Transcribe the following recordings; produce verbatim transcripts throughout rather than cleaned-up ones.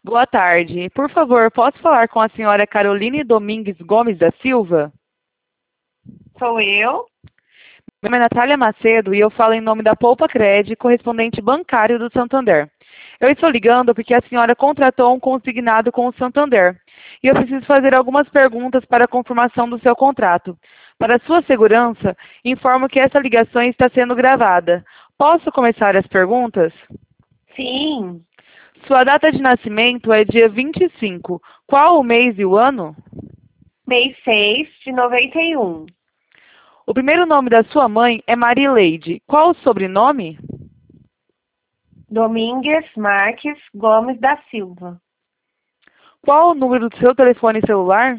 Boa tarde. Por favor, posso falar com a senhora Caroline Domingues Gomes da Silva? Sou eu? Meu nome é Natália Macedo e eu falo em nome da Poupa Cred, correspondente bancário do Santander. Eu estou ligando porque a senhora contratou um consignado com o Santander e eu preciso fazer algumas perguntas para a confirmação do seu contrato. Para sua segurança, informo que essa ligação está sendo gravada. Posso começar as perguntas? Sim, Sua data de nascimento é dia vinte e cinco. Qual o mês e o ano? mês seis de noventa e um. O primeiro nome da sua mãe é Marileide. Qual o sobrenome? Domingues Marques Gomes da Silva. Qual o número do seu telefone celular?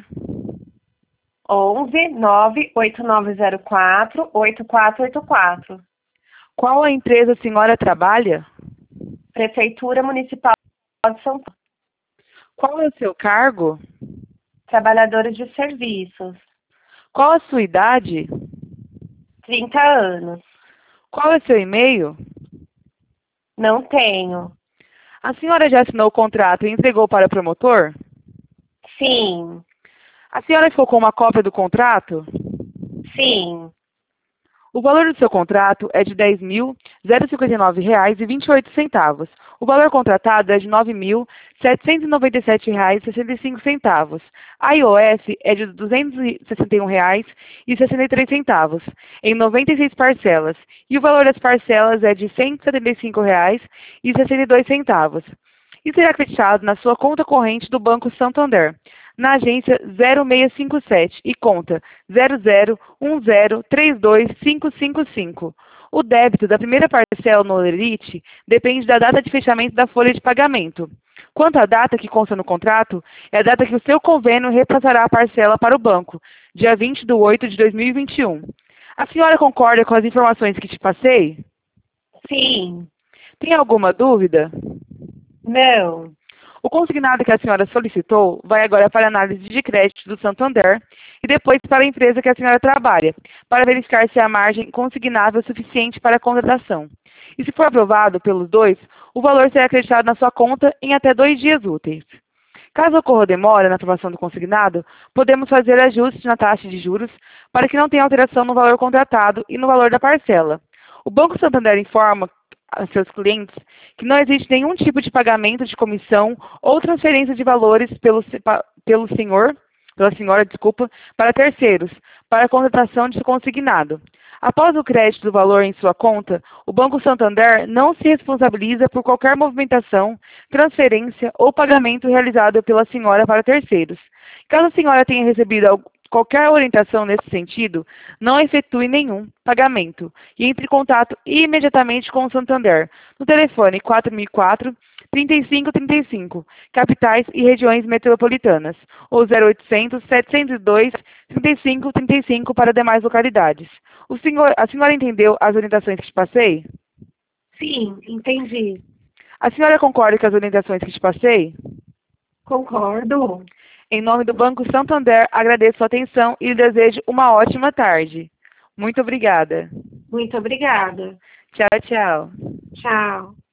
onze nove oito nove zero quatro oito quatro oito quatro. Qual a empresa a senhora trabalha? Prefeitura Municipal de São Paulo. Qual é o seu cargo? Trabalhadores de serviços. Qual a sua idade? trinta anos. Qual é o seu e-mail? Não tenho. A senhora já assinou o contrato e entregou para o promotor? Sim, A senhora ficou com uma cópia do contrato? sim. O valor do seu contrato é de dez mil cinquenta e nove reais e vinte e oito centavos. O valor contratado é de nove mil setecentos e noventa e sete reais e sessenta e cinco centavos. A I O F é de duzentos e sessenta e um reais e sessenta e três centavos, em noventa e seis parcelas. E o valor das parcelas é de cento e setenta e cinco reais e sessenta e dois centavos. E será acreditado na sua conta corrente do Banco Santander, na agência zero seis cinco sete e conta zero zero um zero três dois cinco cinco cinco. O débito da primeira parcela no Lerite depende da data de fechamento da folha de pagamento. Quanto à data que consta no contrato, é a data que o seu convênio repassará a parcela para o banco, dia vinte de oito de dois mil e vinte e um. A senhora concorda com as informações que te passei? Sim. Tem alguma dúvida? Não. O consignado que a senhora solicitou vai agora para a análise de crédito do Santander e depois para a empresa que a senhora trabalha, para verificar se a margem consignável é suficiente para a contratação. E se for aprovado pelos dois, o valor será acreditado na sua conta em até dois dias úteis. Caso ocorra demora na aprovação do consignado, podemos fazer ajustes na taxa de juros para que não tenha alteração no valor contratado e no valor da parcela. O Banco Santander informa a seus clientes que não existe nenhum tipo de pagamento de comissão ou transferência de valores pelo, pelo senhor, pela senhora, desculpa, para terceiros, para a contratação de consignado. Após o crédito do valor em sua conta, o Banco Santander não se responsabiliza por qualquer movimentação, transferência ou pagamento realizado pela senhora para terceiros. Caso a senhora tenha recebido qualquer orientação nesse sentido, não efetue nenhum pagamento e entre em contato imediatamente com o Santander no telefone quatro mil e quatro, trinta e cinco trinta e cinco, capitais e regiões metropolitanas, ou zero oitocentos, setecentos e dois, trinta e cinco trinta e cinco para demais localidades. O senhor, a senhora entendeu as orientações que te passei? Sim, entendi. A senhora concorda com as orientações que te passei? Concordo. Em nome do Banco Santander, agradeço sua atenção e lhe desejo uma ótima tarde. Muito obrigada. Muito obrigada. Tchau, tchau. Tchau.